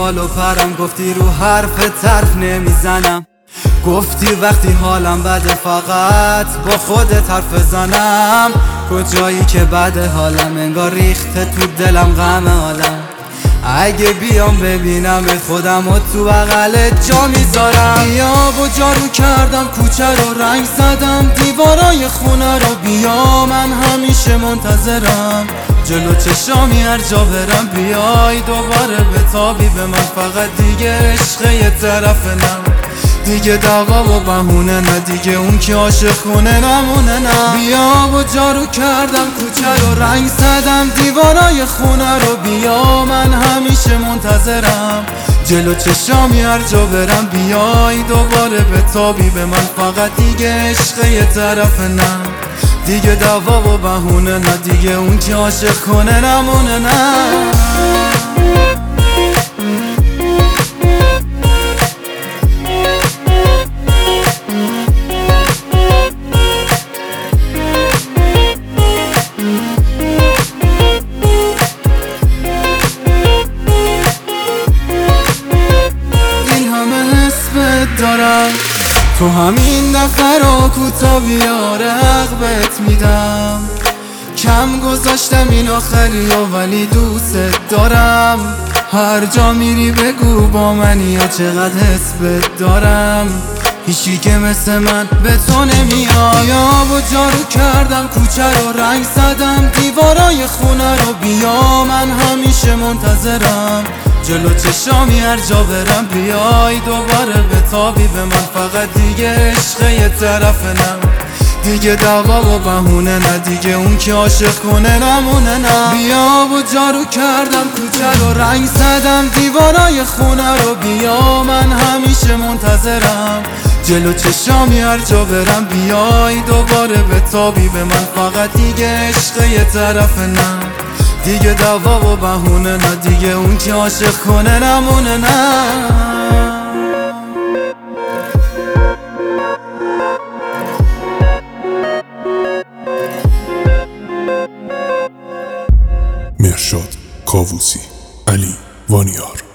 بال و پرم، گفتی رو حرف طرف نمیزنم، گفتی وقتی حالم بده فقط با خودت حرف بزنم. کجایی که بده حالم، انگار ریخته تو دلم غم عالم. اگه بیام ببینم به خودم و تو بغلت جا میذارم. بیا و جارو کردم کوچه رو، رنگ زدم دیوارای خونه رو. بیا من همیشه منتظرم، جلو چشامی هر جا برم. بیای دوباره بتابی به من، فقط دیگه عشق یه طرف نم. دیگه دعوا و بهونه نه، دیگه اون که عاشق کنه نمونه نه. بیا و جارو کردم کوچه رو، رنگ زدم دیوارای خونه رو. بیا من همیشه منتظرم، جلو چشامی هر جا برم. بیای دوباره بتابی به من، فقط دیگه عشق یه طرف نه. دیگه دعوا و بهونه نه، دیگه اون که عاشق کنه نمونه نه. دارم تو همین دفعه رو کوتا بیا، رغبت میدم. کم گذاشتم این آخریا ولی دوست دارم. هر جا میری بگو با منی یا چقدر حسبت دارم. هیچی که مثل من به تو نمیاد. یا و جارو کردم کوچه رو، رنگ زدم دیوارای خونه رو. بیا من همیشه منتظرم، جلو چشامی هر جا برم. بیای دوباره بتابی به من، فقط دیگه عشق یه طرف نم. دیگه دعوا و بهونه نه، دیگه اون که عاشق کنه نمونه نه. بیا و جارو کردم کوچه رو، رنگ زدم دیوارای خونه رو. بیا من همیشه منتظرم، جلو چشامی هر جا برم. بیای دوباره بتابی به من، فقط دیگه عشق یه طرف نم. دیگه دعوا و بهونه نه، دیگه اون که عاشق کنه نمونه نه. مرشاد کاووسی، علی وانیار.